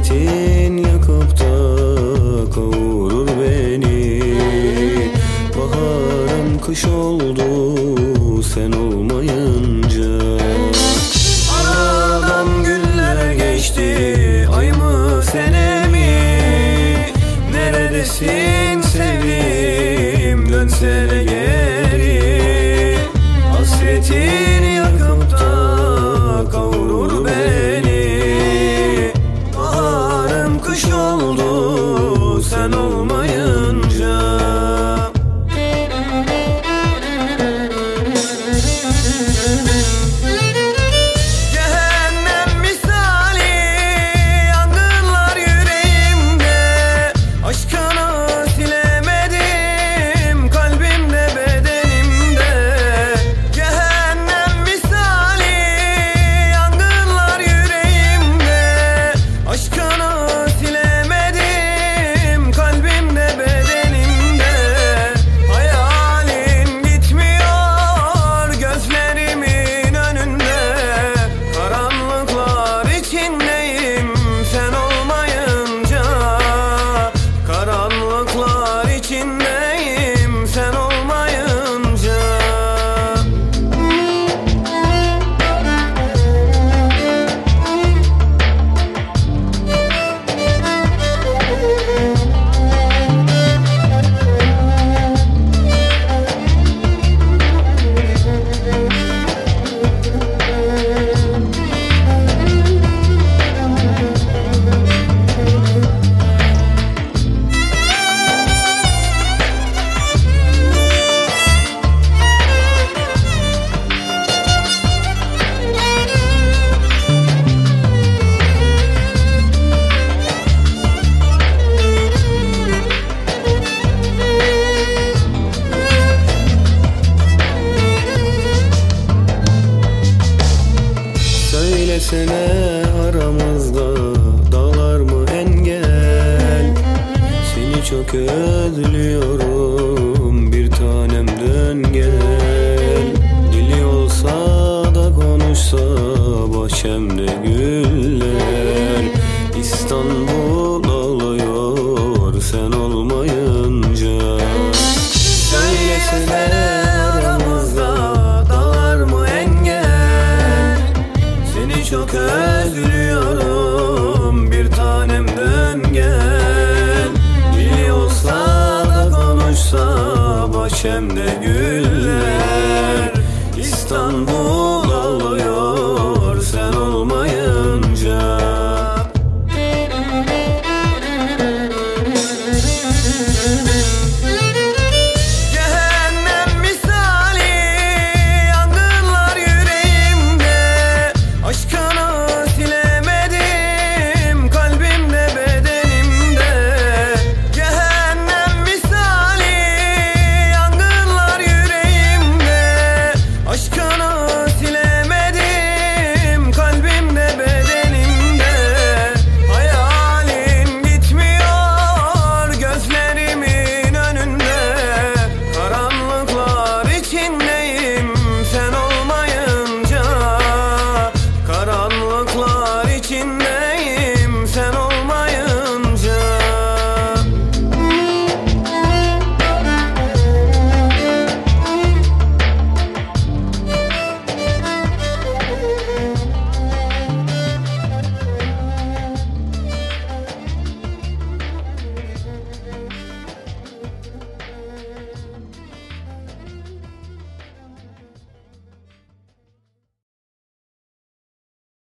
Hasretin yakıp da kavurur beni. Baharım kış oldu sen olmayınca. Aradan günler geçti, ay mı sene mi? Neredesin sevdiğim, dönsene geri. Hasretin yakıp da kavurur beni. Baharım kış oldu sen olmayınca. Cehennem misali yangınlar yüreğimde. Aşkını silemedim kalbimde, bedenimde. Cehennem misali yangınlar yüreğimde. Aşkını silemedim kalbimde, bedenimde. Hayalin gitmiyor gözlerimin önünde. Karanlıklar içindeyim sen olmayınca. Karanlıklar içindeyim sen olmayınca. Söylesene aramızda dağlar mı engel? Seni çok özlüyorum bir tanem, dön gel. Dili olsa da konuşsa bahçemde güller. İstanbul ağlıyor sen olmayınca. Söylesene aramızda dağlar mı engel? Seni çok özlüyorum bir tanem, dön gel. Dili olsa da konuşsa bahçemde gül.